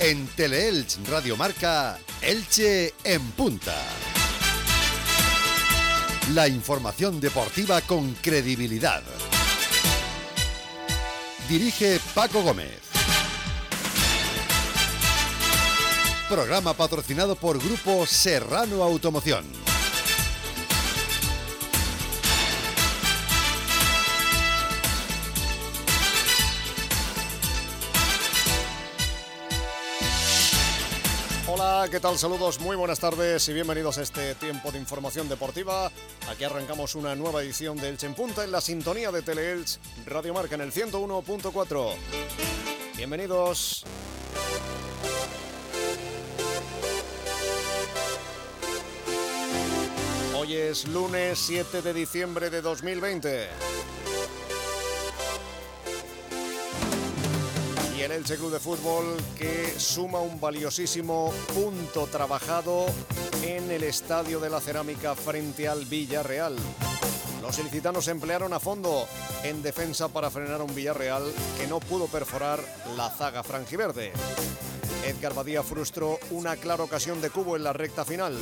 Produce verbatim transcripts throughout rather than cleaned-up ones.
En Teleelch Radio Marca, Elche en punta. La información deportiva con credibilidad. Dirige Paco Gómez. Programa patrocinado por Grupo Serrano Automoción. Hola, ¿qué tal? Saludos, muy buenas tardes y bienvenidos a este tiempo de información deportiva. Aquí arrancamos una nueva edición de Elche en Punta en la sintonía de Teleelch Radio Marca en el ciento uno punto cuatro. Bienvenidos. Hoy es lunes siete de diciembre de dos mil veinte. Y el Elche Club de Fútbol que suma un valiosísimo punto trabajado en el Estadio de la Cerámica frente al Villarreal. Los ilicitanos se emplearon a fondo en defensa para frenar a un Villarreal que no pudo perforar la zaga franjiverde. Edgar Badía frustró una clara ocasión de Cubo en la recta final.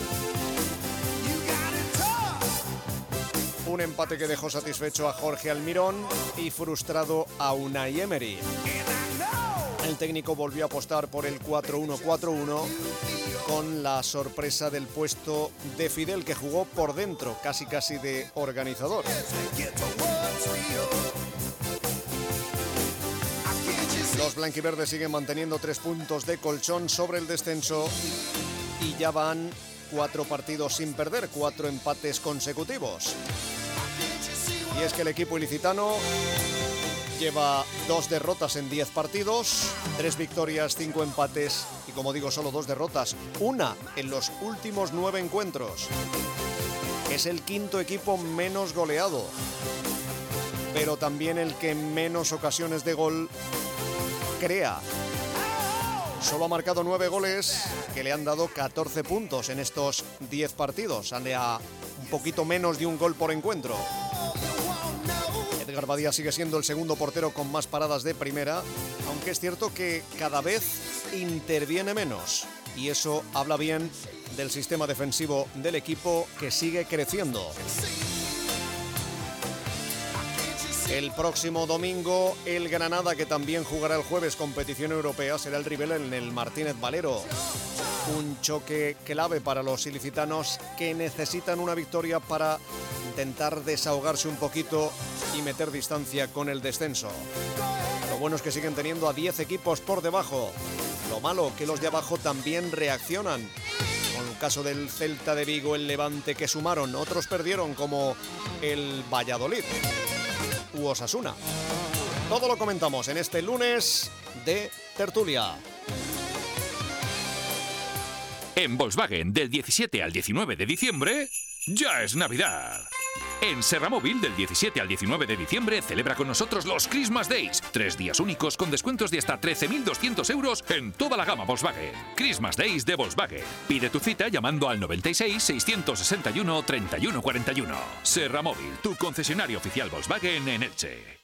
Un empate que dejó satisfecho a Jorge Almirón y frustrado a Unai Emery. El técnico volvió a apostar por el cuatro uno cuatro uno con la sorpresa del puesto de Fidel, que jugó por dentro, casi casi de organizador. Los blanquiverdes siguen manteniendo tres puntos de colchón sobre el descenso y ya van cuatro partidos sin perder, cuatro empates consecutivos. Y es que el equipo ilicitano lleva dos derrotas en diez partidos, tres victorias, cinco empates y, como digo, solo dos derrotas, una en los últimos nueve encuentros. Es el quinto equipo menos goleado, pero también el que menos ocasiones de gol crea. Solo ha marcado nueve goles que le han dado catorce puntos en estos diez partidos, ande a un poquito menos de un gol por encuentro. Edgar Badía sigue siendo el segundo portero con más paradas de primera, aunque es cierto que cada vez interviene menos. Y eso habla bien del sistema defensivo del equipo, que sigue creciendo. El próximo domingo, el Granada, que también jugará el jueves competición europea, será el rival en el Martínez Valero. Un choque clave para los ilicitanos, que necesitan una victoria para intentar desahogarse un poquito y meter distancia con el descenso. Lo bueno es que siguen teniendo a diez equipos por debajo. Lo malo, que los de abajo también reaccionan. Con el caso del Celta de Vigo, el Levante, que sumaron, otros perdieron, como el Valladolid u Osasuna. Todo lo comentamos en este lunes de tertulia. En Volkswagen, del diecisiete al diecinueve de diciembre, ya es Navidad. En Serramóvil, del diecisiete al diecinueve de diciembre, celebra con nosotros los Christmas Days. Tres días únicos con descuentos de hasta trece mil doscientos euros en toda la gama Volkswagen. Christmas Days de Volkswagen. Pide tu cita llamando al noventa y seis, seiscientos sesenta y uno, treinta y uno cuarenta y uno. Serramóvil, tu concesionario oficial Volkswagen en Elche.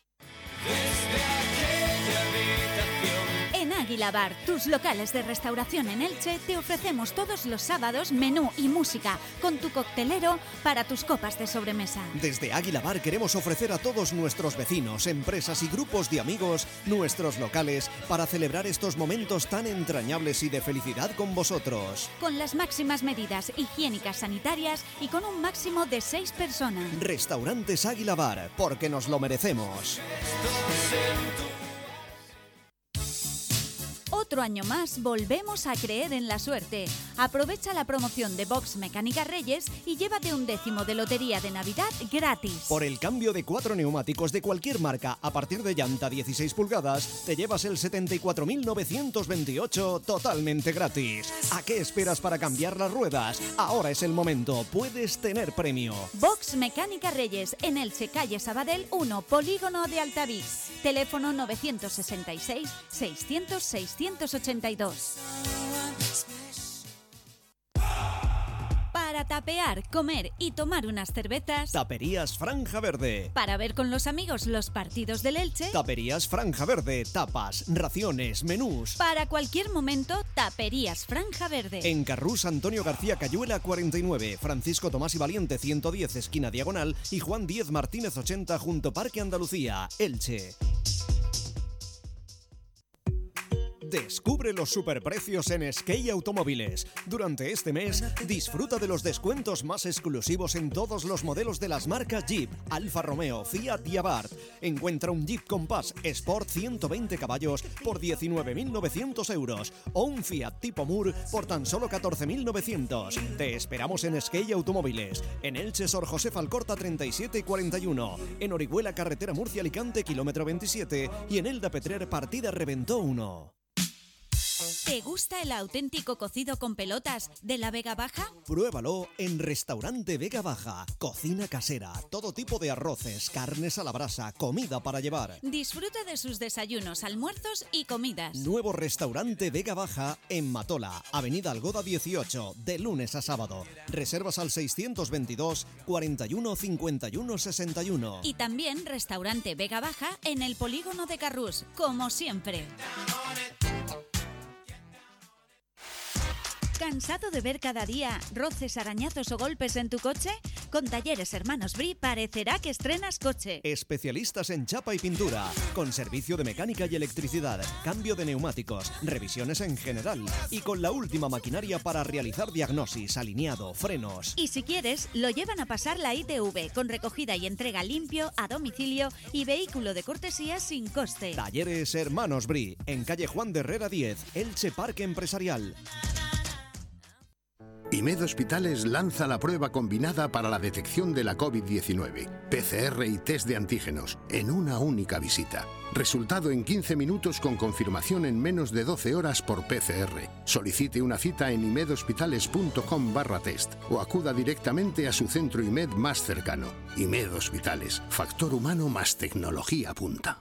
En Águila Bar, tus locales de restauración en Elche, te ofrecemos todos los sábados menú y música con tu coctelero para tus copas de sobremesa. Desde Águila Bar queremos ofrecer a todos nuestros vecinos, empresas y grupos de amigos nuestros locales para celebrar estos momentos tan entrañables y de felicidad con vosotros. Con las máximas medidas higiénicas sanitarias y con un máximo de seis personas. Restaurantes Águila Bar, porque nos lo merecemos. Otro año más volvemos a creer en la suerte. Aprovecha la promoción de Box Mecánica Reyes y llévate un décimo de lotería de Navidad gratis. Por el cambio de cuatro neumáticos de cualquier marca a partir de llanta dieciséis pulgadas, te llevas el setenta y cuatro mil novecientos veintiocho totalmente gratis. ¿A qué esperas para cambiar las ruedas? Ahora es el momento, puedes tener premio. Box Mecánica Reyes, en Elche, calle Sabadell uno, Polígono de Altavix. Teléfono novecientos sesenta y seis, seiscientos, seiscientos ochenta y dos. Para tapear, comer y tomar unas cervezas. Taperías Franja Verde. Para ver con los amigos los partidos del Elche. Taperías Franja Verde. Tapas, raciones, menús. Para cualquier momento, Taperías Franja Verde. En Carrús Antonio García Cayuela cuarenta y nueve, Francisco Tomás y Valiente ciento diez, esquina Diagonal, y Juan Díez Martínez ochenta, junto Parque Andalucía, Elche. Descubre los superprecios en Skate Automóviles. Durante este mes, disfruta de los descuentos más exclusivos en todos los modelos de las marcas Jeep, Alfa Romeo, Fiat y Abarth. Encuentra un Jeep Compass Sport ciento veinte caballos por diecinueve mil novecientos euros o un Fiat tipo Mur por tan solo catorce mil novecientos. Te esperamos en Skate Automóviles, en Elche Sor José Falcorta treinta y siete y cuarenta y uno, en Orihuela Carretera Murcia-Alicante kilómetro veintisiete y en Elda Petrer Partida Reventó uno. ¿Te gusta el auténtico cocido con pelotas de la Vega Baja? Pruébalo en Restaurante Vega Baja. Cocina casera, todo tipo de arroces, carnes a la brasa, comida para llevar. Disfruta de sus desayunos, almuerzos y comidas. Nuevo Restaurante Vega Baja en Matola, Avenida Algoda dieciocho, de lunes a sábado. Reservas al seiscientos veintidós, cuarenta y uno, cincuenta y uno, sesenta y uno. Y también Restaurante Vega Baja en el Polígono de Carrús, como siempre. ¿Cansado de ver cada día roces, arañazos o golpes en tu coche? Con Talleres Hermanos Bri parecerá que estrenas coche. Especialistas en chapa y pintura, con servicio de mecánica y electricidad, cambio de neumáticos, revisiones en general y con la última maquinaria para realizar diagnosis, alineado, frenos. Y si quieres, lo llevan a pasar la I T V con recogida y entrega limpio, a domicilio y vehículo de cortesía sin coste. Talleres Hermanos Bri, en calle Juan de Herrera diez, Elche Parque Empresarial. IMED Hospitales lanza la prueba combinada para la detección de la COVID diecinueve, P C R y test de antígenos, en una única visita. Resultado en quince minutos con confirmación en menos de doce horas por P C R. Solicite una cita en imedhospitales.com barra test o acuda directamente a su centro IMED más cercano. IMED Hospitales, factor humano más tecnología punta.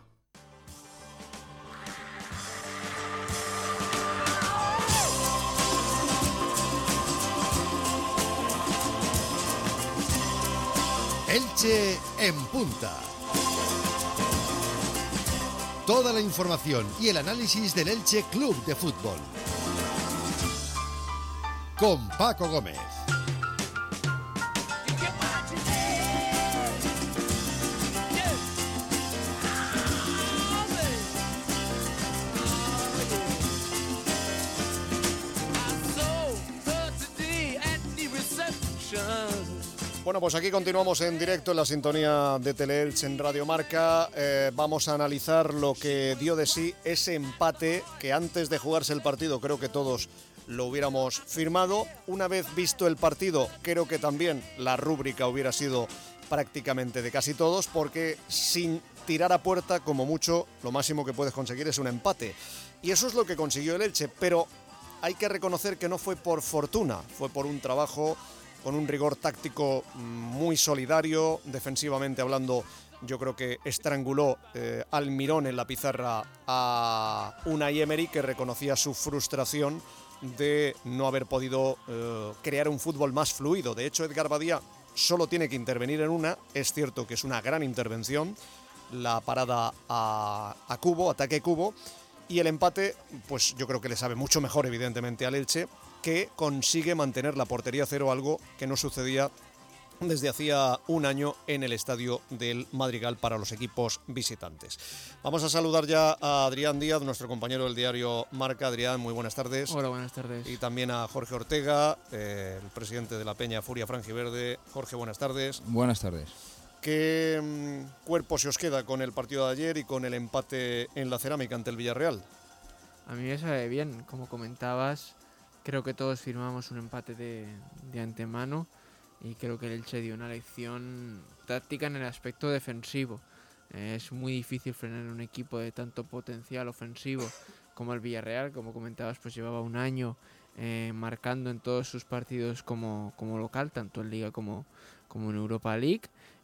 Elche en punta. Toda la información y el análisis del Elche Club de Fútbol. Con Paco Gómez. Bueno, pues aquí continuamos en directo en la sintonía de Teleelch en Radio Marca. Eh, vamos a analizar lo que dio de sí ese empate que antes de jugarse el partido creo que todos lo hubiéramos firmado. Una vez visto el partido, creo que también la rúbrica hubiera sido prácticamente de casi todos, porque sin tirar a puerta, como mucho, lo máximo que puedes conseguir es un empate. Y eso es lo que consiguió el Elche, pero hay que reconocer que no fue por fortuna, fue por un trabajo con un rigor táctico muy solidario, defensivamente hablando. Yo creo que estranguló eh, al mirón en la pizarra a Unai Emery, que reconocía su frustración de no haber podido eh, crear un fútbol más fluido. De hecho, Edgar Badía solo tiene que intervenir en una. Es cierto que es una gran intervención, la parada a, a Cubo, ataque Cubo, y el empate, pues yo creo que le sabe mucho mejor, evidentemente, al Elche, que consigue mantener la portería cero, algo que no sucedía desde hacía un año en el estadio del Madrigal para los equipos visitantes. Vamos a saludar ya a Adrián Díaz, nuestro compañero del diario Marca. Adrián, muy buenas tardes. Hola, buenas tardes. Y también a Jorge Ortega, eh, el presidente de la Peña Furia Franjiverde. Jorge, buenas tardes. Buenas tardes. ¿Qué mmm, cuerpo se os queda con el partido de ayer y con el empate en la Cerámica ante el Villarreal? A mí me sabe bien, como comentabas. Creo que todos firmamos un empate de, de antemano y creo que el Elche dio una lección táctica en el aspecto defensivo. Eh, es muy difícil frenar un equipo de tanto potencial ofensivo como el Villarreal. Como comentabas, pues llevaba un año eh, marcando en todos sus partidos como, como local, tanto en Liga como, como en Europa League.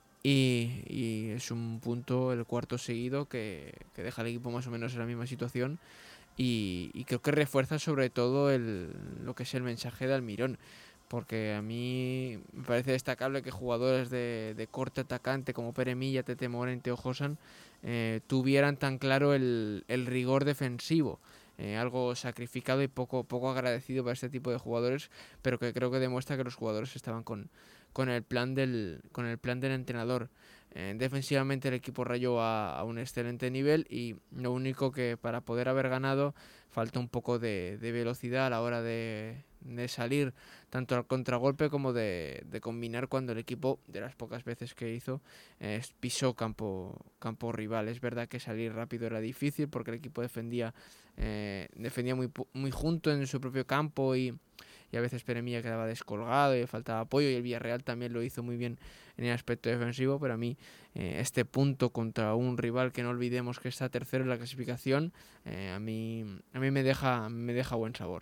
Y, y es un punto, el cuarto seguido, que, que deja al equipo más o menos en la misma situación. Y, y creo que refuerza sobre todo el, lo que es el mensaje de Almirón, porque a mí me parece destacable que jugadores de, de corte atacante como Pere Milla, Tete Morente Teo Josan eh, tuvieran tan claro el, el rigor defensivo. Eh, algo sacrificado y poco, poco agradecido para este tipo de jugadores, pero que creo que demuestra que los jugadores estaban con, con, el, plan del, con el plan del entrenador. Eh, defensivamente el equipo rayó a, a un excelente nivel y lo único que para poder haber ganado falta un poco de, de velocidad a la hora de, de salir tanto al contragolpe como de, de combinar cuando el equipo, de las pocas veces que hizo, eh, pisó campo, campo rival. Es verdad que salir rápido era difícil porque el equipo defendía, eh, defendía muy, muy junto en su propio campo y y a veces Pere Milla quedaba descolgado y faltaba apoyo, y el Villarreal también lo hizo muy bien en el aspecto defensivo, pero a mí eh, este punto contra un rival que no olvidemos que está tercero en la clasificación, eh, a mí a mí me deja me deja buen sabor.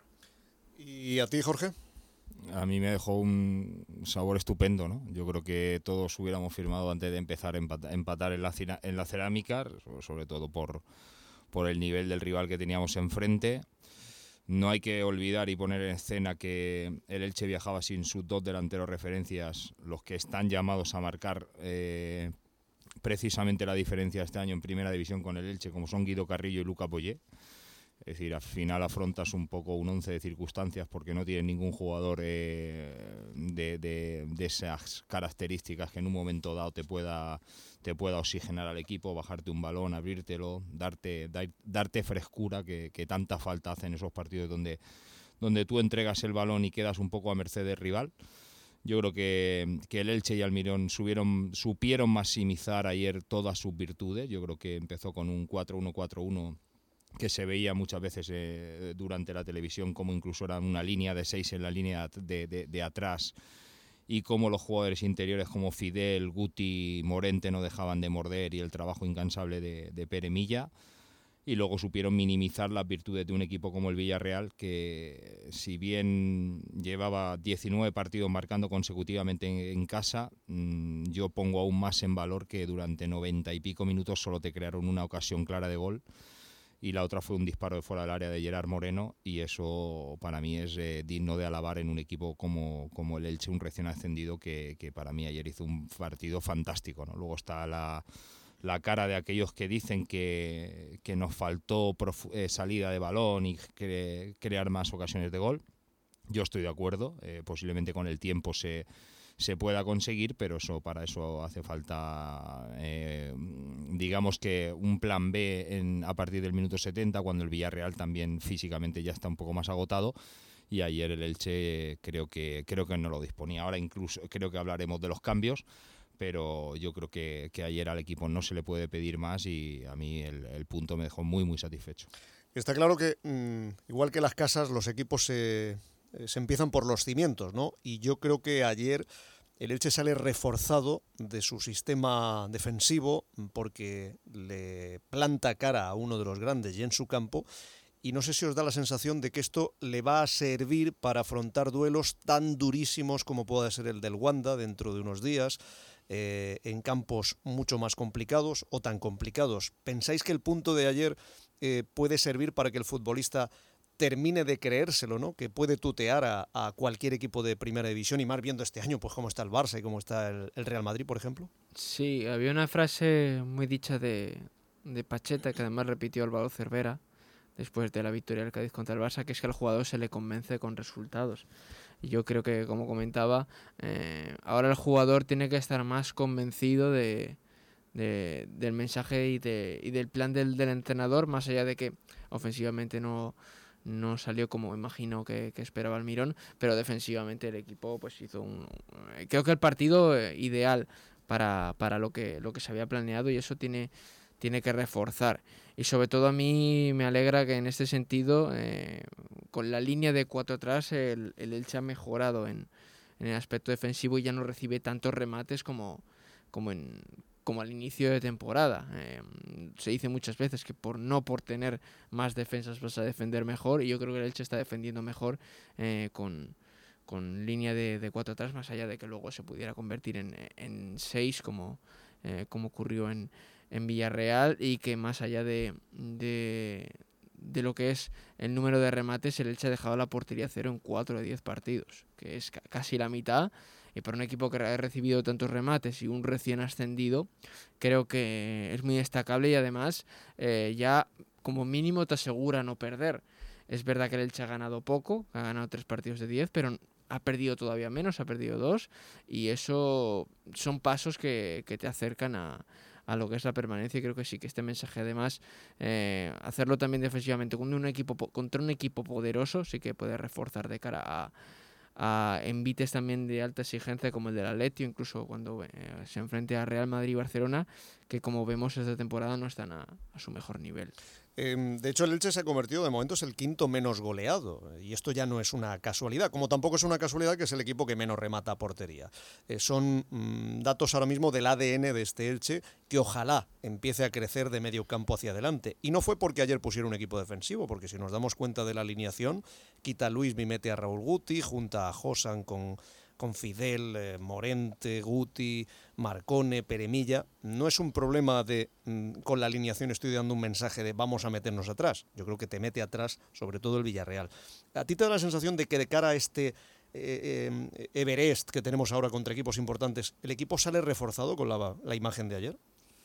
¿Y a ti, Jorge? A mí me dejó un sabor estupendo, ¿no? Yo creo que todos hubiéramos firmado antes de empezar a empatar, empatar en, la, en la cerámica, sobre todo por, por el nivel del rival que teníamos enfrente. No hay que olvidar y poner en escena que el Elche viajaba sin sus dos delanteros referencias, los que están llamados a marcar eh, precisamente la diferencia este año en Primera División con el Elche, como son Guido Carrillo y Luca Poyet. Es decir, al final afrontas un poco un once de circunstancias porque no tienes ningún jugador eh, de, de, de esas características que en un momento dado te pueda, te pueda oxigenar al equipo, bajarte un balón, abrírtelo, darte, dar, darte frescura que, que tanta falta hace en esos partidos donde, donde tú entregas el balón y quedas un poco a merced del rival. Yo creo que, que el Elche y Almirón subieron, supieron maximizar ayer todas sus virtudes. Yo creo que empezó con un cuatro uno cuatro uno que se veía muchas veces eh, durante la televisión, como incluso era una línea de seis en la línea de, de, de atrás, y como los jugadores interiores como Fidel, Guti, Morente no dejaban de morder, y el trabajo incansable de, de Pere Milla. Y luego supieron minimizar las virtudes de un equipo como el Villarreal, que si bien llevaba diecinueve partidos marcando consecutivamente en, en casa, mmm, yo pongo aún más en valor que durante noventa y pico minutos solo te crearon una ocasión clara de gol, y la otra fue un disparo de fuera del área de Gerard Moreno, y eso para mí es eh, digno de alabar en un equipo como, como el Elche, un recién ascendido que, que para mí ayer hizo un partido fantástico, ¿no? Luego está la, la cara de aquellos que dicen que, que nos faltó profu- eh, salida de balón y cre- crear más ocasiones de gol. Yo estoy de acuerdo, eh, posiblemente con el tiempo se... se pueda conseguir, pero eso para eso hace falta, eh, digamos que un plan B en, a partir del minuto setenta, cuando el Villarreal también físicamente ya está un poco más agotado, y ayer el Elche creo que creo que no lo disponía. Ahora incluso creo que hablaremos de los cambios, pero yo creo que, que ayer al equipo no se le puede pedir más, y a mí el, el punto me dejó muy muy satisfecho. Está claro que mmm, igual que las casas, los equipos se... se empiezan por los cimientos, ¿no? Y yo creo que ayer el Elche sale reforzado de su sistema defensivo porque le planta cara a uno de los grandes y en su campo, y no sé si os da la sensación de que esto le va a servir para afrontar duelos tan durísimos como pueda ser el del Wanda dentro de unos días, eh, en campos mucho más complicados o tan complicados. ¿Pensáis que el punto de ayer eh, puede servir para que el futbolista termine de creérselo, ¿no? Que puede tutear a, a cualquier equipo de primera división, y más viendo este año pues cómo está el Barça y cómo está el, el Real Madrid, por ejemplo? Sí, había una frase muy dicha de, de Pacheta, que además repitió Álvaro Cervera después de la victoria del Cádiz contra el Barça, que es que al jugador se le convence con resultados. Y yo creo que, como comentaba, eh, ahora el jugador tiene que estar más convencido de, de, del mensaje y, de, y del plan del, del entrenador, más allá de que ofensivamente no... no salió como imagino que, que esperaba Almirón, pero defensivamente el equipo pues hizo un... Creo que el partido ideal para, para lo que lo que se había planeado, y eso tiene, tiene que reforzar. Y sobre todo a mí me alegra que en este sentido, eh, con la línea de cuatro atrás, el, el Elche ha mejorado en, en el aspecto defensivo y ya no recibe tantos remates como, como en... como al inicio de temporada. Eh, se dice muchas veces que por no por tener más defensas vas a defender mejor, y yo creo que el Elche está defendiendo mejor eh, con, con línea de, de cuatro atrás, más allá de que luego se pudiera convertir en, en seis como, eh, como ocurrió en, en Villarreal, y que más allá de, de, de lo que es el número de remates, el Elche ha dejado la portería cero en cuatro de diez partidos, que es ca- casi la mitad. Y para un equipo que ha recibido tantos remates y un recién ascendido, creo que es muy destacable y además eh, ya como mínimo te asegura no perder. Es verdad que el Elche ha ganado poco, ha ganado tres partidos de diez, pero ha perdido todavía menos, ha perdido dos, y eso son pasos que, que te acercan a, a lo que es la permanencia. Y creo que sí, que este mensaje además, eh, hacerlo también defensivamente contra un equipo, contra un equipo poderoso, sí que puede reforzar de cara a a envites también de alta exigencia como el del Atleti, o incluso cuando eh, se enfrente a Real Madrid y Barcelona, que como vemos esta temporada no están a, a su mejor nivel. Eh, de hecho, el Elche se ha convertido de momento es el quinto menos goleado, y esto ya no es una casualidad, como tampoco es una casualidad que es el equipo que menos remata a portería. Eh, son mmm, datos ahora mismo del A D N de este Elche, que ojalá empiece a crecer de medio campo hacia adelante. Y no fue porque ayer pusiera un equipo defensivo, porque si nos damos cuenta de la alineación, quita a Luis y mete a Raúl Guti, junta a Josan con... con Fidel, eh, Morente, Guti, Marcone, Peremilla. No es un problema de, mm, con la alineación estoy dando un mensaje de vamos a meternos atrás. Yo creo que te mete atrás, sobre todo el Villarreal. ¿A ti te da la sensación de que de cara a este eh, eh, Everest que tenemos ahora contra equipos importantes, el equipo sale reforzado con la, la imagen de ayer?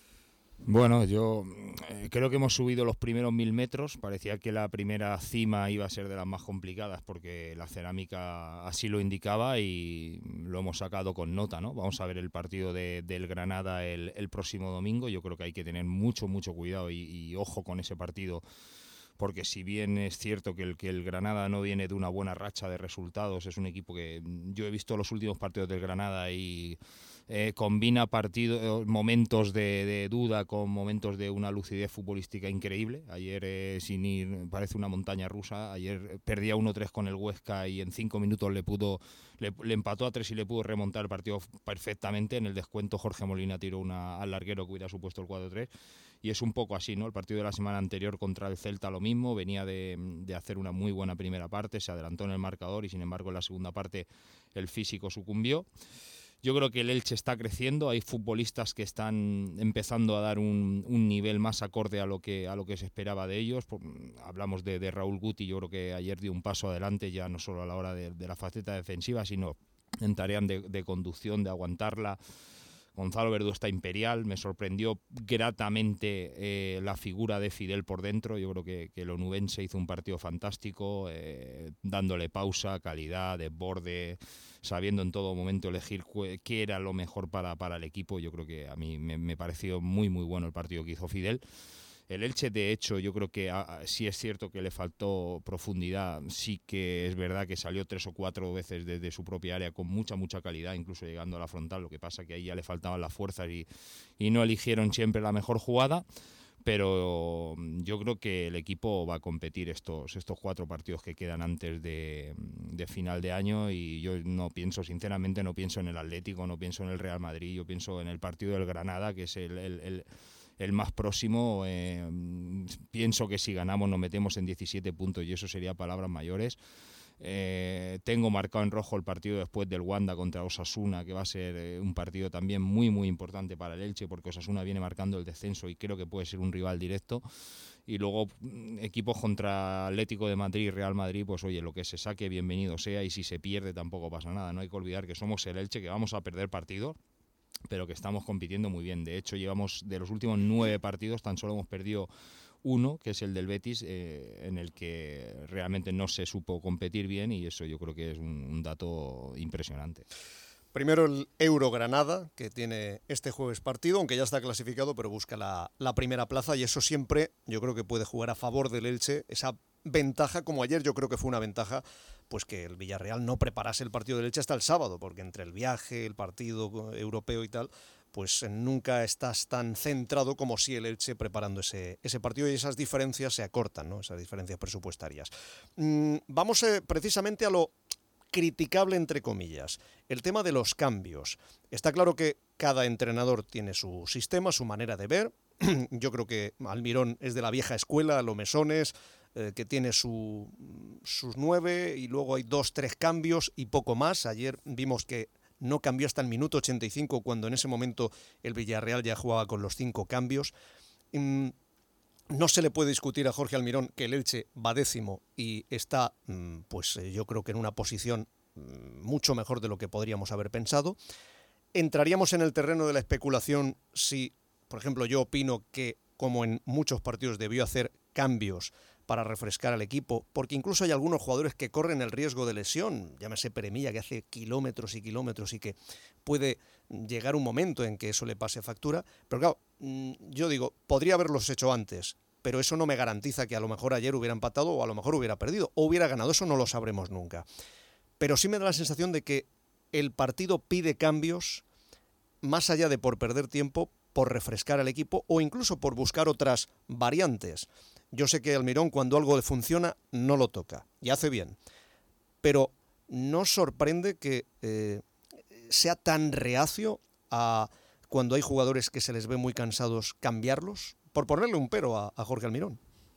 Bueno, yo eh, creo que hemos subido los primeros mil metros. Parecía que la primera cima iba a ser de las más complicadas porque la cerámica así lo indicaba y lo hemos sacado con nota, ¿no? Vamos a ver el partido de, del Granada el, el próximo domingo. Yo creo que hay que tener mucho, mucho cuidado y, y ojo con ese partido, porque si bien es cierto que el, que el Granada no viene de una buena racha de resultados, es un equipo que yo he visto los últimos partidos del Granada y eh, combina partidos, momentos de, de duda con momentos de una lucidez futbolística increíble. Ayer, eh, sin ir, parece una montaña rusa. Ayer perdía uno tres con el Huesca y en cinco minutos le pudo le, le empató a tres y le pudo remontar el partido perfectamente. En el descuento Jorge Molina tiró una al larguero que hubiera supuesto el cuatro tres. Y es un poco así, ¿no? El partido de la semana anterior contra el Celta lo mismo, venía de, de hacer una muy buena primera parte, se adelantó en el marcador y sin embargo en la segunda parte el físico sucumbió. Yo creo que el Elche está creciendo, hay futbolistas que están empezando a dar un, un nivel más acorde a lo que a lo que se esperaba de ellos. Por, hablamos de, de Raúl Guti, yo creo que ayer dio un paso adelante ya no solo a la hora de, de la faceta defensiva, sino en tareas de, de conducción, de aguantarla. Gonzalo Verdú está imperial, me sorprendió gratamente eh, la figura de Fidel por dentro. Yo creo que, que el onubense hizo un partido fantástico, eh, dándole pausa, calidad, desborde, sabiendo en todo momento elegir qué era lo mejor para, para el equipo. Yo creo que a mí me, me pareció muy muy bueno el partido que hizo Fidel. El Elche, de hecho, yo creo que a, a, sí es cierto que le faltó profundidad, sí que es verdad que salió tres o cuatro veces desde su propia área con mucha, mucha calidad, incluso llegando a la frontal, lo que pasa que ahí ya le faltaban las fuerzas y, y no eligieron siempre la mejor jugada, pero yo creo que el equipo va a competir estos, estos cuatro partidos que quedan antes de, de final de año y yo no pienso, sinceramente, no pienso en el Atlético, no pienso en el Real Madrid, yo pienso en el partido del Granada, que es el... el, el el más próximo. Eh, pienso que si ganamos nos metemos en diecisiete puntos y eso sería palabras mayores. Eh, tengo marcado en rojo el partido después del Wanda contra Osasuna, que va a ser eh, un partido también muy muy importante para el Elche, porque Osasuna viene marcando el descenso y creo que puede ser un rival directo. Y luego equipos contra Atlético de Madrid y Real Madrid, pues oye, lo que se saque bienvenido sea, y si se pierde tampoco pasa nada. No hay que olvidar que somos el Elche, que vamos a perder partidos, pero que estamos compitiendo muy bien. De hecho, llevamos de los últimos nueve partidos, tan solo hemos perdido uno, que es el del Betis, eh, en el que realmente no se supo competir bien, y eso yo creo que es un, un dato impresionante. Primero el Euro Granada, que tiene este jueves partido, aunque ya está clasificado, pero busca la, la primera plaza, y eso siempre yo creo que puede jugar a favor del Elche, esa ventaja, como ayer yo creo que fue una ventaja, pues que el Villarreal no preparase el partido del Elche hasta el sábado, porque entre el viaje, el partido europeo y tal, pues nunca estás tan centrado como si el Elche preparando ese, ese partido, y esas diferencias se acortan, ¿no? Esas diferencias presupuestarias. Mm, vamos eh, precisamente a lo criticable, entre comillas, el tema de los cambios. Está claro que cada entrenador tiene su sistema, su manera de ver. Yo creo que Almirón es de la vieja escuela, lo Mesones, eh, que tiene su, sus nueve, y luego hay dos, tres cambios y poco más. Ayer vimos que no cambió hasta el minuto ochenta y cinco, cuando en ese momento el Villarreal ya jugaba con los cinco cambios. Mm, no se le puede discutir a Jorge Almirón que el Elche va décimo y está, pues yo creo que en una posición mucho mejor de lo que podríamos haber pensado. Entraríamos en el terreno de la especulación si, por ejemplo, yo opino que, como en muchos partidos, debió hacer cambios para refrescar al equipo, porque incluso hay algunos jugadores que corren el riesgo de lesión, llámese Peremilla, que hace kilómetros y kilómetros y que puede llegar un momento en que eso le pase factura, pero claro, yo digo, podría haberlos hecho antes, pero eso no me garantiza que a lo mejor ayer hubiera empatado o a lo mejor hubiera perdido, o hubiera ganado, eso no lo sabremos nunca. Pero sí me da la sensación de que el partido pide cambios, más allá de por perder tiempo, por refrescar al equipo o incluso por buscar otras variantes. Yo sé que Almirón, cuando algo le funciona, no lo toca, y hace bien. Pero ¿no sorprende que eh, sea tan reacio a, cuando hay jugadores que se les ve muy cansados, cambiarlos? Por ponerle un pero a, a Jorge Almirón.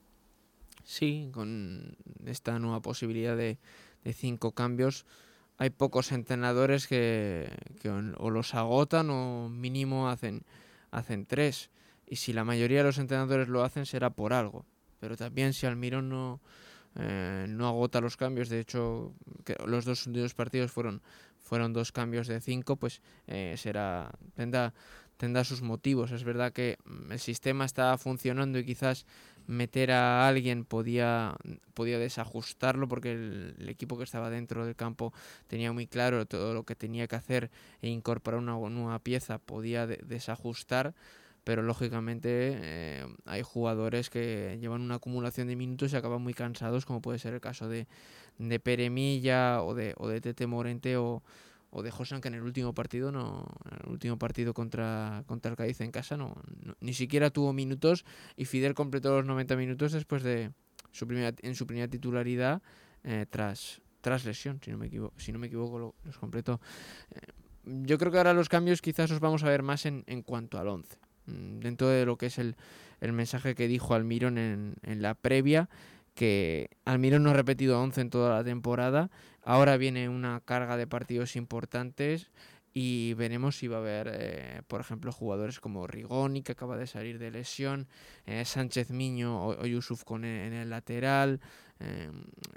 Sí, con esta nueva posibilidad de, de cinco cambios, hay pocos entrenadores que, que o los agotan o mínimo hacen, hacen tres. Y si la mayoría de los entrenadores lo hacen, será por algo. Pero también si Almirón no, eh, no agota los cambios, de hecho que los dos últimos partidos fueron, fueron dos cambios de cinco, pues eh, será tendrá, tendrá sus motivos. Es verdad que el sistema está funcionando y quizás meter a alguien podía, podía desajustarlo, porque el, el equipo que estaba dentro del campo tenía muy claro todo lo que tenía que hacer, e incorporar una nueva pieza podía de, desajustar. Pero lógicamente eh, hay jugadores que llevan una acumulación de minutos y acaban muy cansados, como puede ser el caso de, de Peremilla o de, o de Tete Morente o, o de Josan, que en el último partido no en el último partido contra, contra el Cádiz en casa no, no ni siquiera tuvo minutos, y Fidel completó los noventa minutos después de su primera, en su primera titularidad eh, tras, tras lesión, si no me equivoco, si no me equivoco lo, los completó. Eh, yo creo que ahora los cambios quizás los vamos a ver más en, en cuanto al once. Dentro de lo que es el, el mensaje que dijo Almirón en, en la previa, que Almirón no ha repetido once en toda la temporada, ahora viene una carga de partidos importantes y veremos si va a haber, eh, por ejemplo, jugadores como Rigoni, que acaba de salir de lesión, eh, Sánchez Miño o, o Yusuf con en el lateral, eh,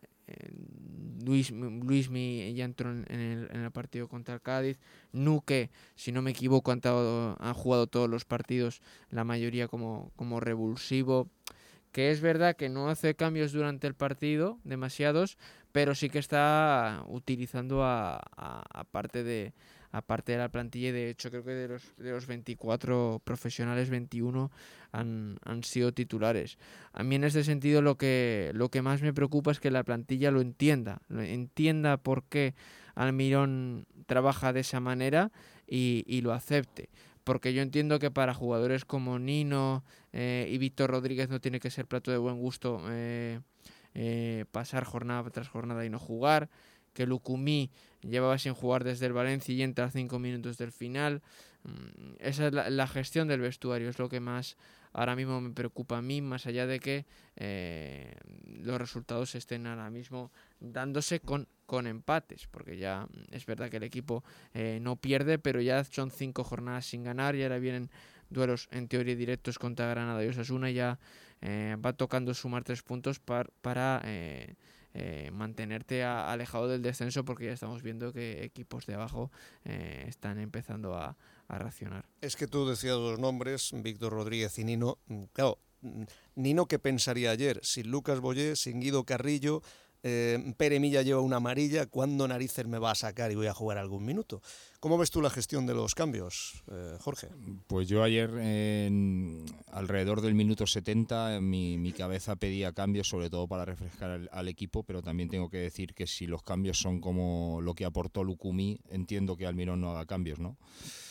Luis Luismi ya entró en el, en el partido contra el Cádiz, Nuque, si no me equivoco, han, tado, han jugado todos los partidos, la mayoría como, como revulsivo, que es verdad que no hace cambios durante el partido, demasiados, pero sí que está utilizando a, a, a parte de aparte de la plantilla, y de hecho creo que de los, de los veinticuatro profesionales, veintiuno han, han sido titulares. A mí en este sentido lo que, lo que más me preocupa es que la plantilla lo entienda, lo entienda por qué Almirón trabaja de esa manera y, y lo acepte. Porque yo entiendo que para jugadores como Nino eh, y Víctor Rodríguez no tiene que ser plato de buen gusto eh, eh, pasar jornada tras jornada y no jugar, que Lucumí llevaba sin jugar desde el Valencia y entra a cinco minutos del final. Esa es la, la gestión del vestuario, es lo que más ahora mismo me preocupa a mí, más allá de que eh, los resultados estén ahora mismo dándose con, con empates, porque ya es verdad que el equipo eh, no pierde, pero ya son cinco jornadas sin ganar y ahora vienen duelos en teoría directos contra Granada y Osasuna, y ya eh, va tocando sumar tres puntos par, para... Eh, Eh, mantenerte a, alejado del descenso, porque ya estamos viendo que equipos de abajo eh, están empezando a, a racionar. Es que tú decías dos nombres, Víctor Rodríguez y Nino. Claro, Nino, ¿qué pensaría ayer? Sin Lucas Boyé, sin Guido Carrillo, eh, Peremilla lleva una amarilla, ¿cuándo narices me va a sacar y voy a jugar algún minuto? ¿Cómo ves tú la gestión de los cambios, eh, Jorge? Pues yo ayer, en, alrededor del minuto setenta, mi, mi cabeza pedía cambios, sobre todo para refrescar al, al equipo, pero también tengo que decir que si los cambios son como lo que aportó Lucumí, entiendo que Almirón no haga cambios, ¿no?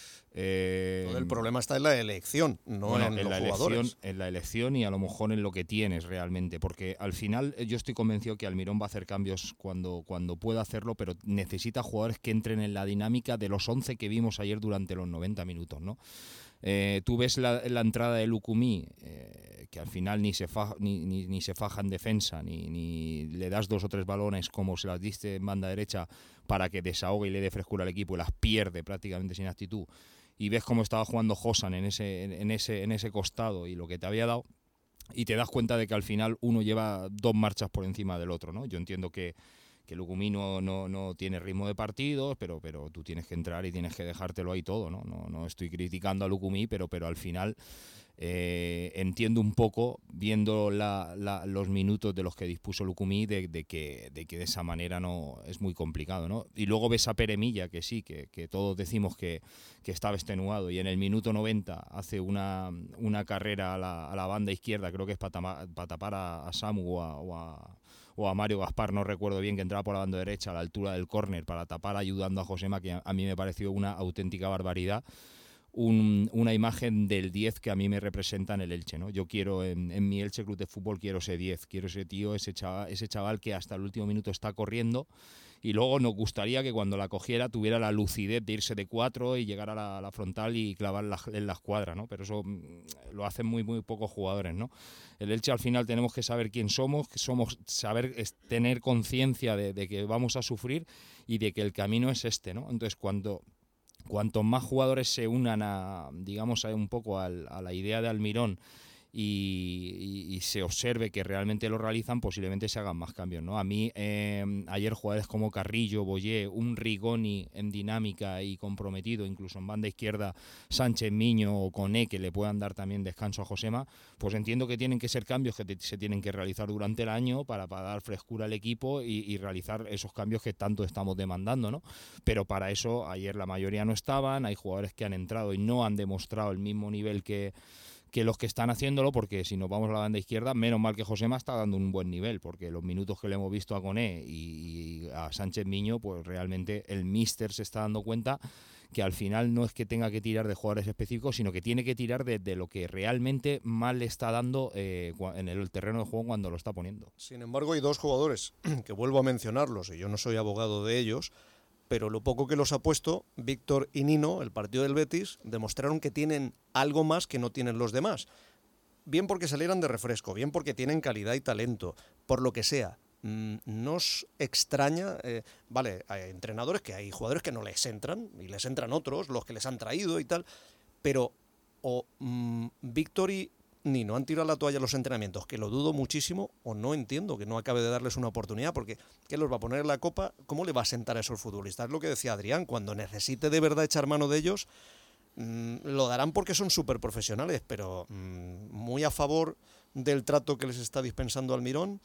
Eh, el problema está en la elección, no bueno, en, en los la jugadores. Elección, en la elección y a lo mejor en lo que tienes realmente, porque al final yo estoy convencido que Almirón va a hacer cambios cuando, cuando pueda hacerlo, pero necesita jugadores que entren en la dinámica de los once que vimos ayer durante los noventa minutos, ¿no? Eh, tú ves la, la entrada de Lucumí, eh, que al final ni se, fa, ni, ni, ni se faja en defensa, ni, ni le das dos o tres balones como se las diste en banda derecha para que desahogue y le dé frescura al equipo, y las pierde prácticamente sin actitud. Y ves cómo estaba jugando Josan en ese, en ese, en ese costado y lo que te había dado, y te das cuenta de que al final uno lleva dos marchas por encima del otro, ¿no? Yo entiendo que que Lucumí no, no, no tiene ritmo de partidos, pero, pero tú tienes que entrar y tienes que dejártelo ahí todo, ¿no? No, no estoy criticando a Lucumí, pero, pero al final eh, entiendo un poco, viendo la, la, los minutos de los que dispuso Lucumí, de, de, que, de que de esa manera no es muy complicado, ¿no? Y luego ves a Pere Milla, que sí, que, que todos decimos que, que estaba extenuado, y en el minuto noventa hace una, una carrera a la, a la banda izquierda, creo que es para pa tapar a, a Samu o a, o a o a Mario Gaspar, no recuerdo bien, que entraba por la banda derecha a la altura del córner para tapar ayudando a Josema, que a, a mí me pareció una auténtica barbaridad. Un, una imagen del diez que a mí me representa en el Elche, ¿no? Yo quiero, en, en mi Elche Club de Fútbol, quiero ese diez, quiero ese tío, ese chaval, ese chaval que hasta el último minuto está corriendo, y luego nos gustaría que cuando la cogiera tuviera la lucidez de irse de cuatro y llegar a la, a la frontal y clavar la, en la escuadra, ¿no? Pero eso mm, lo hacen muy, muy pocos jugadores, ¿no? El Elche al final tenemos que saber quién somos, que somos saber es, tener conciencia de, de que vamos a sufrir y de que el camino es este, ¿no? Entonces, cuando cuanto más jugadores se unan a, digamos, a un poco a, a la idea de Almirón, Y, y, y se observe que realmente lo realizan, posiblemente se hagan más cambios, ¿no? A mí eh, ayer jugadores como Carrillo, Boyé, un Rigoni en dinámica y comprometido, incluso en banda izquierda Sánchez Miño o Coné, que le puedan dar también descanso a Josema, pues entiendo que tienen que ser cambios que te, se tienen que realizar durante el año para, para dar frescura al equipo y, y realizar esos cambios que tanto estamos demandando, ¿no? Pero para eso ayer la mayoría no estaban, hay jugadores que han entrado y no han demostrado el mismo nivel que que los que están haciéndolo, porque si nos vamos a la banda izquierda, menos mal que Josema está dando un buen nivel, porque los minutos que le hemos visto a Coné y, y a Sánchez Miño, pues realmente el míster se está dando cuenta que al final no es que tenga que tirar de jugadores específicos, sino que tiene que tirar de, de lo que realmente mal le está dando eh, en el terreno de juego cuando lo está poniendo. Sin embargo, hay dos jugadores que vuelvo a mencionarlos, y yo no soy abogado de ellos, pero lo poco que los ha puesto, Víctor y Nino, el partido del Betis, demostraron que tienen algo más que no tienen los demás. Bien porque salieran de refresco, bien porque tienen calidad y talento, por lo que sea. Nos extraña, eh, vale, hay entrenadores que hay jugadores que no les entran, y les entran otros, los que les han traído y tal, pero o mmm, Víctor y Nino han tirado la toalla a los entrenamientos, que lo dudo muchísimo, o no entiendo que no acabe de darles una oportunidad, porque ¿qué los va a poner en la copa? ¿Cómo le va a sentar a esos futbolistas? Es lo que decía Adrián, cuando necesite de verdad echar mano de ellos, mmm, lo darán porque son súper profesionales, pero mmm, muy a favor del trato que les está dispensando Almirón,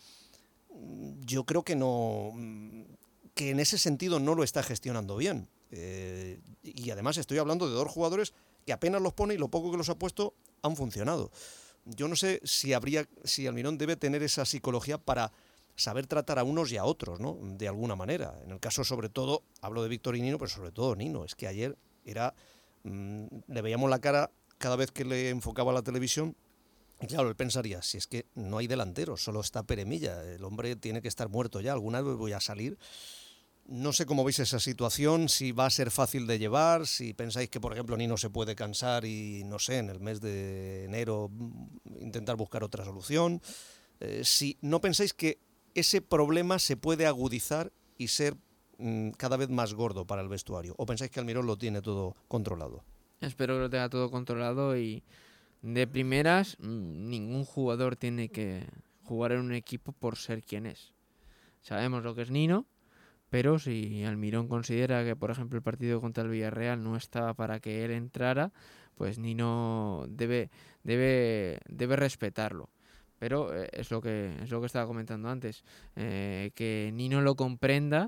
yo creo que no, que en ese sentido no lo está gestionando bien. Eh, y además estoy hablando de dos jugadores que apenas los pone y lo poco que los ha puesto han funcionado. Yo no sé si habría, si Almirón debe tener esa psicología para saber tratar a unos y a otros, ¿no? De alguna manera. En el caso, sobre todo, hablo de Víctor y Nino, pero sobre todo Nino. Es que ayer era, mmm, le veíamos la cara cada vez que le enfocaba la televisión. Y claro, él pensaría, si es que no hay delantero, solo está Pere Milla, el hombre tiene que estar muerto ya, alguna vez voy a salir. No sé cómo veis esa situación, si va a ser fácil de llevar, si pensáis que, por ejemplo, Nino se puede cansar y, no sé, en el mes de enero intentar buscar otra solución. Eh, si no pensáis que ese problema se puede agudizar y ser mmm, cada vez más gordo para el vestuario, o pensáis que Almirón lo tiene todo controlado. Espero que lo tenga todo controlado y de primeras ningún jugador tiene que jugar en un equipo por ser quien es. Sabemos lo que es Nino, pero si Almirón considera que, por ejemplo, el partido contra el Villarreal no estaba para que él entrara, pues Nino debe debe debe respetarlo. Pero eh, es lo que es lo que estaba comentando antes, eh, que Nino lo comprenda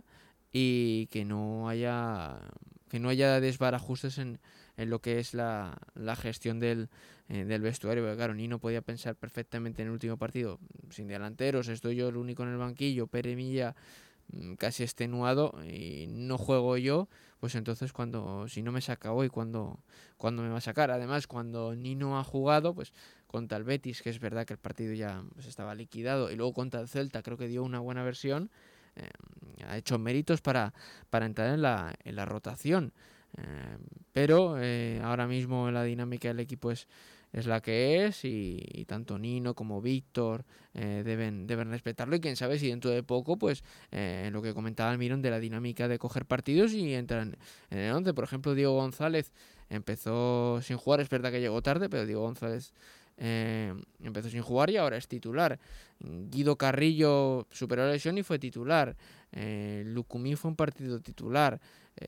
y que no haya que no haya desbarajustes en, en lo que es la, la gestión del, eh, del vestuario, porque claro, Nino podía pensar perfectamente en el último partido, sin delanteros, estoy yo el único en el banquillo, Pere Milla casi extenuado y no juego yo, pues entonces cuando si no me saca hoy, cuando cuando me va a sacar. Además, cuando Nino ha jugado, pues contra el Betis, que es verdad que el partido ya pues, estaba liquidado, y luego contra el Celta creo que dio una buena versión, eh, ha hecho méritos para, para entrar en la, en la rotación, eh, pero eh, ahora mismo la dinámica del equipo es es la que es y, y tanto Nino como Víctor eh, deben, deben respetarlo, y quién sabe si dentro de poco, pues eh, lo que comentaba Almirón de la dinámica de coger partidos y entran en el once. Por ejemplo, Diego González empezó sin jugar, es verdad que llegó tarde, pero Diego González eh, empezó sin jugar y ahora es titular. Guido Carrillo superó la lesión y fue titular. Eh, Lucumí fue un partido titular. Eh,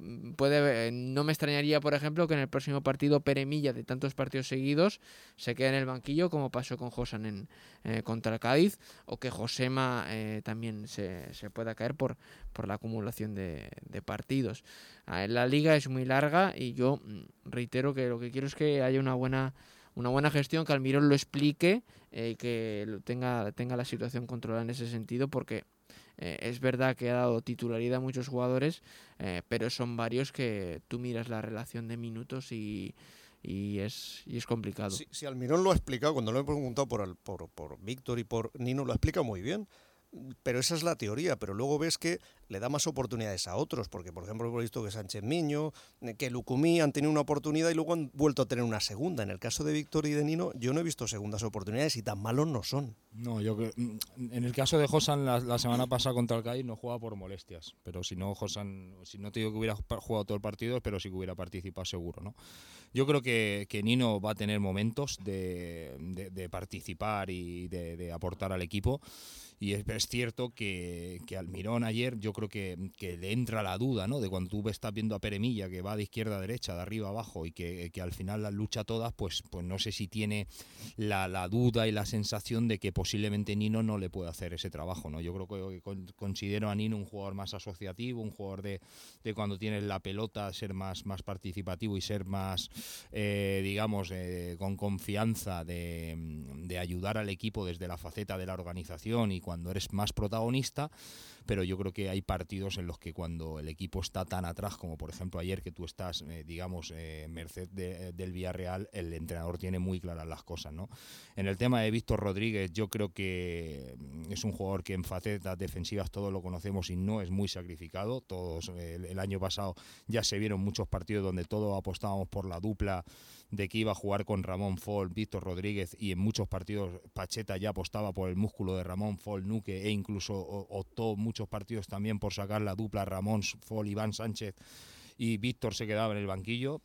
puede, no me extrañaría, por ejemplo, que en el próximo partido Pere Milla, de tantos partidos seguidos, se quede en el banquillo, como pasó con Josan en, eh, contra el Cádiz, o que Josema eh, también se, se pueda caer por, por la acumulación de, de partidos. Eh, la liga es muy larga y yo reitero que lo que quiero es que haya una buena una buena gestión, que Almirón lo explique y eh, que lo tenga, tenga la situación controlada en ese sentido, porque eh, es verdad que ha dado titularidad a muchos jugadores, eh, pero son varios que tú miras la relación de minutos y, y, es, y es complicado. Si, si Almirón lo ha explicado, cuando lo he preguntado por, por, por Víctor y por Nino, lo explica muy bien. Pero esa es la teoría, pero luego ves que le da más oportunidades a otros, porque por ejemplo hemos visto que Sánchez Miño, que Lucumí han tenido una oportunidad y luego han vuelto a tener una segunda. En el caso de Víctor y de Nino, yo no he visto segundas oportunidades y tan malos no son. No, yo creo, en el caso de Josan, la, la semana pasada contra el Cádiz no juega por molestias, pero si no, Josan, si no te digo que hubiera jugado todo el partido, pero sí que hubiera participado seguro, ¿no? Yo creo que, que Nino va a tener momentos de, de, de participar y de, de aportar al equipo. Y es, es cierto que, que Almirón ayer, yo creo que, que le entra la duda, ¿no? De cuando tú estás viendo a Pere Milla, que va de izquierda a derecha, de arriba a abajo, y que, que al final las lucha todas, pues, pues no sé si tiene la, la duda y la sensación de que posiblemente Nino no le puede hacer ese trabajo, ¿no? Yo creo que, que considero a Nino un jugador más asociativo, un jugador de, de cuando tienes la pelota, ser más, más participativo y ser más, eh, digamos, eh, con confianza de, de ayudar al equipo desde la faceta de la organización y cuando eres más protagonista, pero yo creo que hay partidos en los que cuando el equipo está tan atrás, como por ejemplo ayer, que tú estás, eh, digamos, eh, merced de, del Villarreal, el entrenador tiene muy claras las cosas, ¿no? En el tema de Víctor Rodríguez, yo creo que es un jugador que en facetas defensivas todos lo conocemos y no es muy sacrificado. Todos, eh, el, el año pasado ya se vieron muchos partidos donde todos apostábamos por la dupla de que iba a jugar con Ramón Fol, Víctor Rodríguez, y en muchos partidos Pacheta ya apostaba por el músculo de Ramón Fol, Nuque, e incluso optó muchos partidos también por sacar la dupla Ramón Fol, Iván Sánchez, y Víctor se quedaba en el banquillo.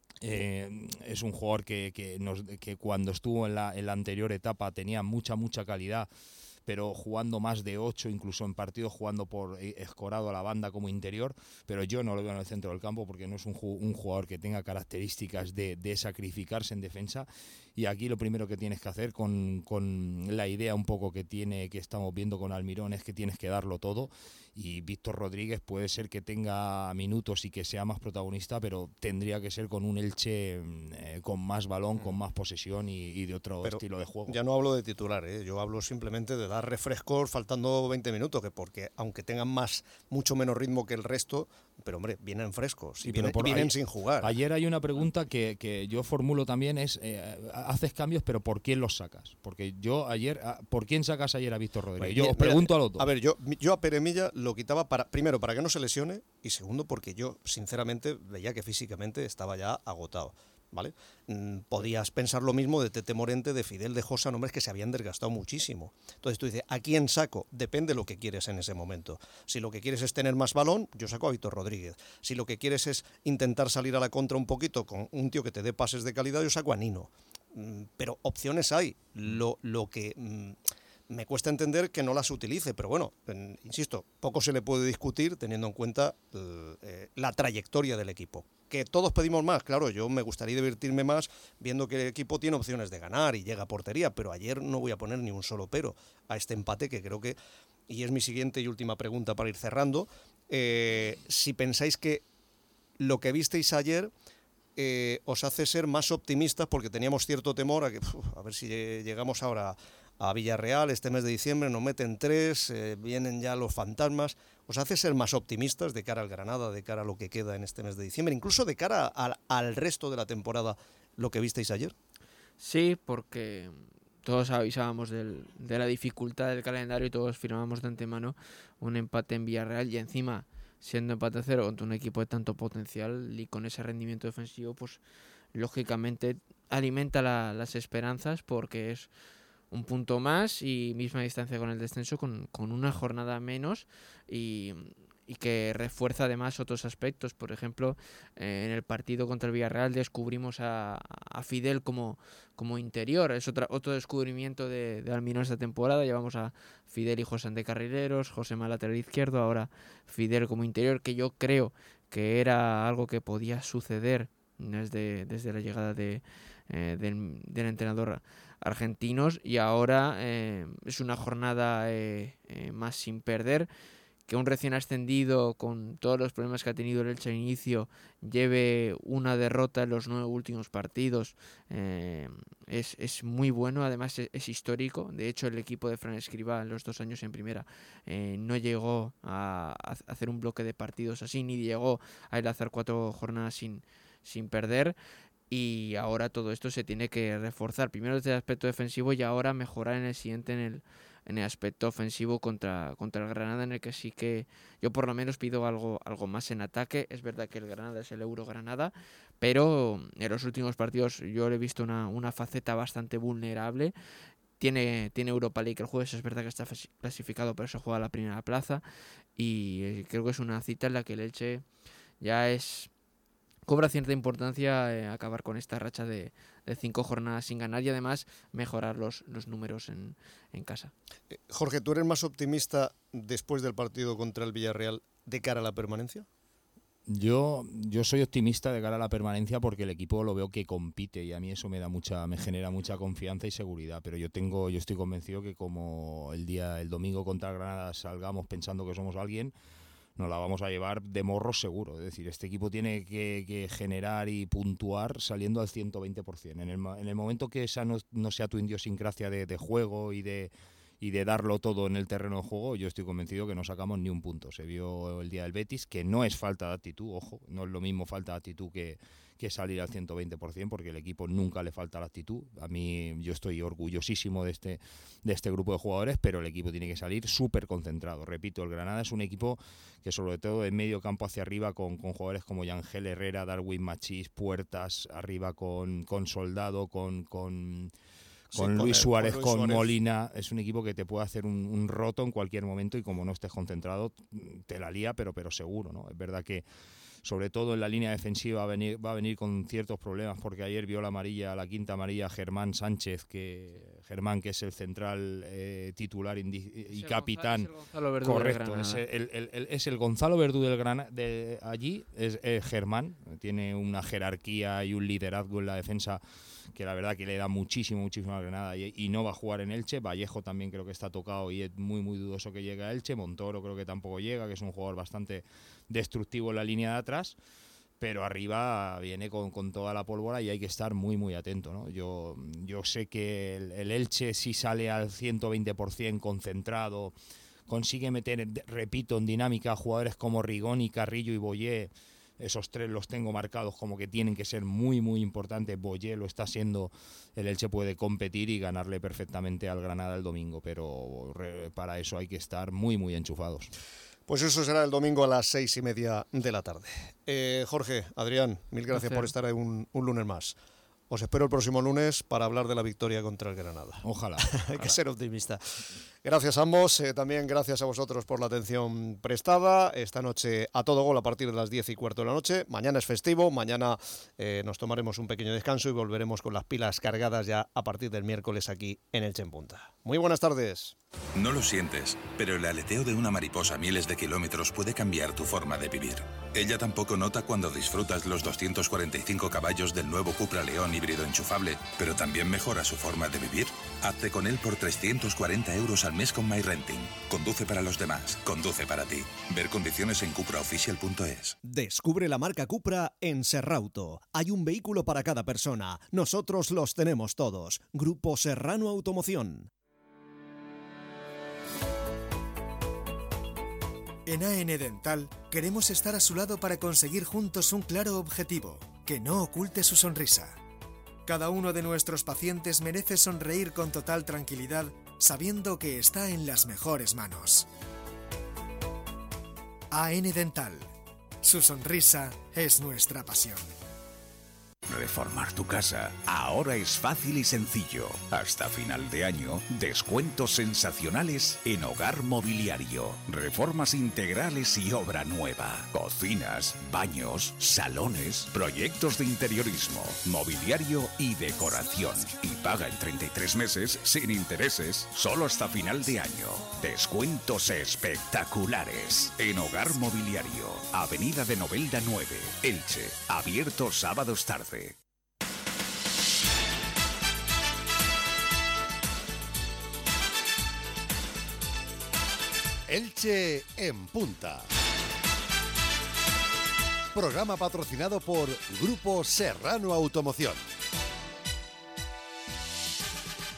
Eh, es un jugador que, que, nos, que cuando estuvo en la, en la anterior etapa tenía mucha, mucha calidad, pero jugando más de ocho, incluso en partidos jugando por escorado a la banda como interior, pero yo no lo veo en el centro del campo porque no es un, un jugador que tenga características de, de sacrificarse en defensa. Y aquí lo primero que tienes que hacer con, con la idea un poco que tiene, que estamos viendo con Almirón, es que tienes que darlo todo. Y Víctor Rodríguez puede ser que tenga minutos y que sea más protagonista, pero tendría que ser con un Elche eh, con más balón, con más posesión y, y de otro pero estilo de juego. Ya no hablo de titular, ¿eh? Yo hablo simplemente de dar refrescos faltando veinte minutos, que porque aunque tengan más mucho menos ritmo que el resto, pero hombre, vienen frescos y, y vienen, por, vienen ayer, sin jugar. Ayer hay una pregunta que, que yo formulo también, es eh, haces cambios, pero ¿por quién los sacas? Porque yo ayer, ¿por quién sacas ayer a Víctor Rodríguez? Yo os pregunto a los dos. A ver, yo, yo a Pere Milla lo quitaba para, primero para que no se lesione y segundo porque yo sinceramente veía que físicamente estaba ya agotado, ¿vale? Mm, podías pensar lo mismo de Tete Morente, de Fidel, de Josan, hombres que se habían desgastado muchísimo. Entonces tú dices, ¿a quién saco? Depende de lo que quieres en ese momento. Si lo que quieres es tener más balón, yo saco a Víctor Rodríguez. Si lo que quieres es intentar salir a la contra un poquito con un tío que te dé pases de calidad, yo saco a Nino. Mm, pero opciones hay. Lo, lo que... Mm, me cuesta entender que no las utilice, pero bueno, en, insisto, poco se le puede discutir teniendo en cuenta eh, la trayectoria del equipo. Que todos pedimos más, claro, yo me gustaría divertirme más viendo que el equipo tiene opciones de ganar y llega a portería, pero ayer no voy a poner ni un solo pero a este empate que creo que, y es mi siguiente y última pregunta para ir cerrando, eh, si pensáis que lo que visteis ayer eh, os hace ser más optimistas, porque teníamos cierto temor a que, uf, a ver si llegamos ahora a Villarreal este mes de diciembre, nos meten tres, eh, vienen ya los fantasmas. ¿Os hace ser más optimistas de cara al Granada, de cara a lo que queda en este mes de diciembre, incluso de cara al, al resto de la temporada, lo que visteis ayer? Sí, porque todos avisábamos del, de la dificultad del calendario y todos firmábamos de antemano un empate en Villarreal, y encima, siendo empate a cero contra un equipo de tanto potencial y con ese rendimiento defensivo, pues lógicamente alimenta la, las esperanzas, porque es un punto más y misma distancia con el descenso, con, con una jornada menos, y, y que refuerza además otros aspectos. Por ejemplo, eh, en el partido contra el Villarreal descubrimos a, a Fidel como, como interior. Es otra, otro descubrimiento de, de Almirón esta temporada. Llevamos a Fidel y José de carrileros, José lateral izquierdo, ahora Fidel como interior, que yo creo que era algo que podía suceder desde, desde la llegada de, eh, del, del entrenador argentinos, y ahora eh, es una jornada eh, eh, más sin perder. Que un recién ascendido, con todos los problemas que ha tenido el Elche al inicio, lleve una derrota en los nueve últimos partidos, eh, es, es muy bueno. Además es, es histórico. De hecho, el equipo de Fran Escribá en los dos años en primera eh, no llegó a, a hacer un bloque de partidos así, ni llegó a enlazar cuatro jornadas sin, sin perder. Y ahora todo esto se tiene que reforzar, primero desde el aspecto defensivo y ahora mejorar en el siguiente en el, en el aspecto ofensivo contra, contra el Granada, en el que sí que yo por lo menos pido algo, algo más en ataque. Es verdad que el Granada es el Euro Granada, pero en los últimos partidos yo le he visto una, una faceta bastante vulnerable. Tiene, tiene Europa League el jueves, es verdad que está clasificado, pero se juega a la primera plaza, y creo que es una cita en la que el Elche ya es... cobra cierta importancia eh, acabar con esta racha de, de cinco jornadas sin ganar y además mejorar los, los números en, en casa. Jorge, ¿tú eres más optimista después del partido contra el Villarreal de cara a la permanencia? Yo, yo soy optimista de cara a la permanencia porque el equipo lo veo que compite y a mí eso me da mucha, me genera mucha confianza y seguridad. Pero yo tengo, yo estoy convencido que como el día, el domingo contra Granada salgamos pensando que somos alguien, nos la vamos a llevar de morros seguro. Es decir, este equipo tiene que, que generar y puntuar saliendo al ciento veinte por ciento. En el, en el momento que esa no, no sea tu idiosincrasia de, de juego y de, y de darlo todo en el terreno de juego, yo estoy convencido que no sacamos ni un punto. Se vio el día del Betis, que no es falta de actitud, ojo, no es lo mismo falta de actitud que, que salir al ciento veinte por ciento, porque el equipo nunca le falta la actitud. A mí, yo estoy orgullosísimo de este, de este grupo de jugadores, pero el equipo tiene que salir súper concentrado. Repito, el Granada es un equipo que sobre todo en medio campo hacia arriba con, con jugadores como Yangel Herrera, Darwin Machís, Puertas, arriba con, con Soldado, con... con Con, sí, Luis, con, Suárez, con, Luis con Suárez, con Molina, es un equipo que te puede hacer un, un roto en cualquier momento y como no estés concentrado te la lía, pero, pero seguro, ¿no? Es verdad que sobre todo en la línea defensiva va a venir, va a venir con ciertos problemas, porque ayer vio la amarilla, la quinta amarilla, Germán Sánchez, que Germán que es el central eh, titular y, y capitán, Gonzalo, es el correcto, es el, el, el, es el Gonzalo Verdú del Granada, de allí, es, es Germán, tiene una jerarquía y un liderazgo en la defensa que la verdad que le da muchísimo, muchísimo a Granada y, y no va a jugar en Elche. Vallejo también creo que está tocado y es muy, muy dudoso que llegue a Elche. Montoro creo que tampoco llega, que es un jugador bastante destructivo en la línea de atrás, pero arriba viene con, con toda la pólvora y hay que estar muy, muy atento, ¿no? Yo, yo sé que el, el Elche si sale al ciento veinte por ciento concentrado, consigue meter, repito, en dinámica a jugadores como Rigoni, Carrillo y Boyé. Esos tres los tengo marcados como que tienen que ser muy, muy importantes. Boyé lo está siendo. El Elche puede competir y ganarle perfectamente al Granada el domingo, pero re, para eso hay que estar muy, muy enchufados. Pues eso será el domingo a las seis y media de la tarde. Eh, Jorge, Adrián, mil gracias por estar ahí un, un lunes más. Os espero el próximo lunes para hablar de la victoria contra el Granada. Ojalá. Hay que ser optimista. Gracias a ambos, eh, también gracias a vosotros por la atención prestada. Esta noche a todo gol a partir de las diez y cuarto de la noche. Mañana es festivo, mañana eh, nos tomaremos un pequeño descanso y volveremos con las pilas cargadas ya a partir del miércoles aquí en Elche en Punta. Muy buenas tardes. No lo sientes, pero el aleteo de una mariposa a miles de kilómetros puede cambiar tu forma de vivir. Ella tampoco nota cuando disfrutas los doscientos cuarenta y cinco caballos del nuevo Cupra León híbrido enchufable, pero también mejora su forma de vivir. Hazte con él por trescientos cuarenta euros al mes con MyRenting. Conduce para los demás, conduce para ti. Ver condiciones en cupra oficial punto es. Descubre la marca Cupra en Serrauto. Hay un vehículo para cada persona. Nosotros los tenemos todos. Grupo Serrano Automoción. En A N Dental queremos estar a su lado para conseguir juntos un claro objetivo, que no oculte su sonrisa. Cada uno de nuestros pacientes merece sonreír con total tranquilidad, sabiendo que está en las mejores manos. A N Dental. Su sonrisa es nuestra pasión. Reformar tu casa ahora es fácil y sencillo. Hasta final de año, descuentos sensacionales en Hogar Mobiliario. Reformas integrales y obra nueva. Cocinas, baños, salones, proyectos de interiorismo, mobiliario y decoración. Y paga en treinta y tres meses sin intereses, solo hasta final de año. Descuentos espectaculares en Hogar Mobiliario. Avenida de Novelda nueve, Elche. Abierto sábados tarde. Elche en punta. Programa patrocinado por Grupo Serrano Automoción.